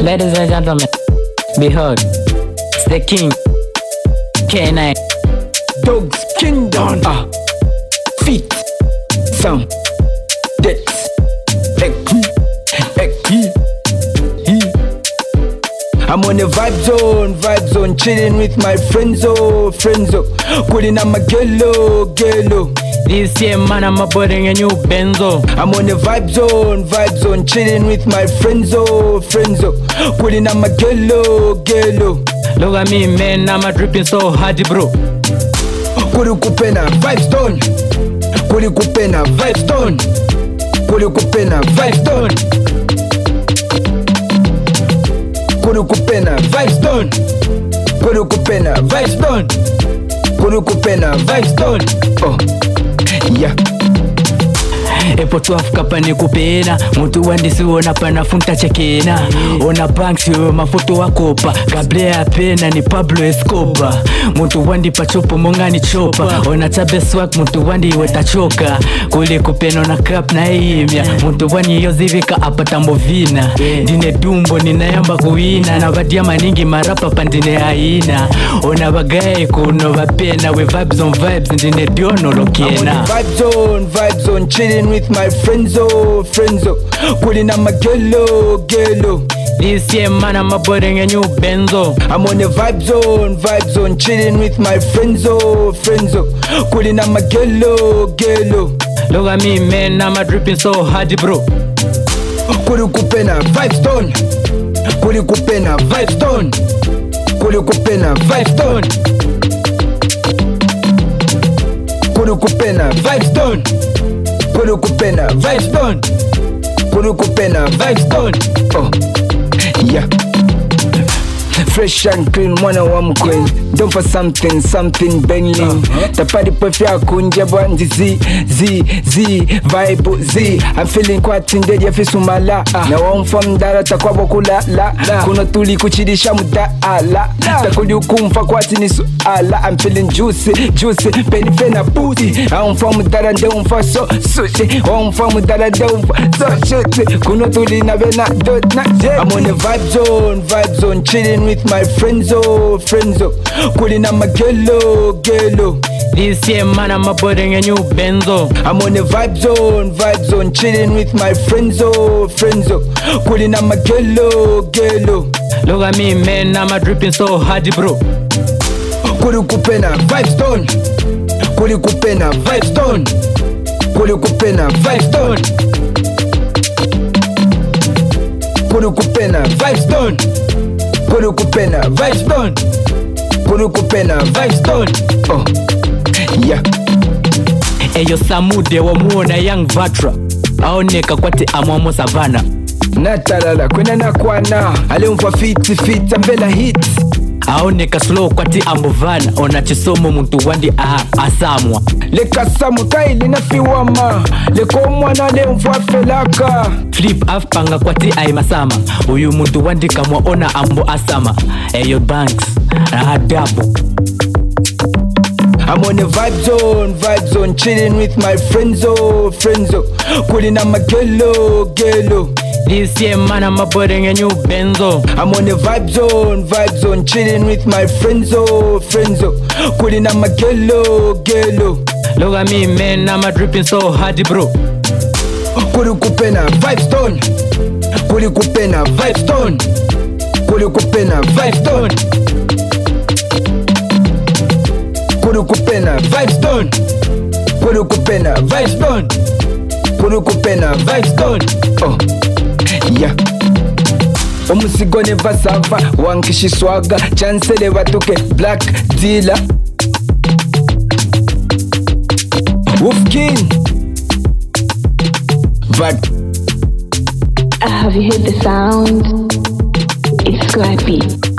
Ladies and gentlemen, behold, it's the king, K9. Dogs Kingdom. Feet, some, debts, I'm on the vibe zone, chilling with my friends, calling on my gello. This year, man, I'm boarding a new Benzo. I'm on the vibe zone, chilling with my friends, calling on my gello. Look at me, man, I'm dripping so hard, bro. Kuli kupena vibes done. Kuli kupena vibes done. Kuli kupena vibes done. Kuli kupena vibes done. Kuli kupena vibes done. Kuli kupena vibes done. Oh, yeah. Epo tuafuka pani kupena Muntu wandisi ona pana funta chekena Ona banks yo mafoto wakopa Gabriel pena ni Pablo Escobar Muntu wandi pachopo monga ni chopa Ona tabe swag muntu wandi wetachoka Kule kupena ona crap na imya Muntu wani yozivika apatambo vina Dine dumbo ninayamba kuina Na vadia maningi marapa pandine haina Ona bagaye kuno vapena We vibes on vibes ndine diono lokena Vibe zone, chilling with my friends, calling on my gello. This year, man, I'm boarding a new Benzo. I'm on the vibe zone, chilling with my friends, calling on my gello. Look at me, man, I'm dripping so hard, bro. Kuli kupena vibes done. Kuli kupena vibes done. Kuli kupena vibes done. Kuli kupena vibes done. Kuli kupena vibes done. Kuli kupena vibes done. Oh, yeah. Fresh and clean, mwana wa mkweli. Don't for something banging. Tapadi pefya kunja bwanzi vibe z. I'm feeling quite inded ya fisumala. Na wamfam dara takwabo kulala. Kuno tuli kuchidisha mudala. Takudi ukumfa kwati ni suala. I'm feeling juicy, penny fena booty. Wamfam dara nde umfa so sushi. Wamfam dara nde umfa so shit. Kuno tuli na vena dot na jet. I'm on the vibe zone, chilling with my friends, calling on my gello. This year, man, I'm boarding a new Benzo. I'm on the vibe zone, chilling with my friends, calling on my gello. Look at me, man, I'm dripping so hard, bro. Kuli kupena vibes done. Kuli kupena vibes done. Kuli kupena vibes done. Kuli kupena vibes done. Kuli kupena vibes done. Kuli kupena vibes done. Oh, yeah. Eyo Samude wa muona Young Vatra aoneka kwati amwamo savana Natalala kwena nakwana ale umfa fit ambela hits aoneka slow kwati ambovana ona chisomo muntu wandi asamwa leka samu kaili na fiwama leko mwana le umfa felaka flip afpanga kwati aimasama uyu muntu wandi kamwa ona ambo asama eyo banks adabu. I'm on the vibe zone, chilling with my friends, calling on my gello. This year, man, I'm boarding a new Benzo. I'm on the vibe zone, chilling with my friends, calling on my gello. Look at me, man, I'm dripping so hard, bro. Kuli kupena vibes done. Kuli kupena vibes done. Kuli kupena vibes done. Kuli kupena vibes done. Kuli kupena vibes done. Kuli kupena vibes done. Oh, yeah. Omusigo neva sava wankishi swaga chancele batuke black dealer Wolf King. But have you heard the sound? It's scrappy.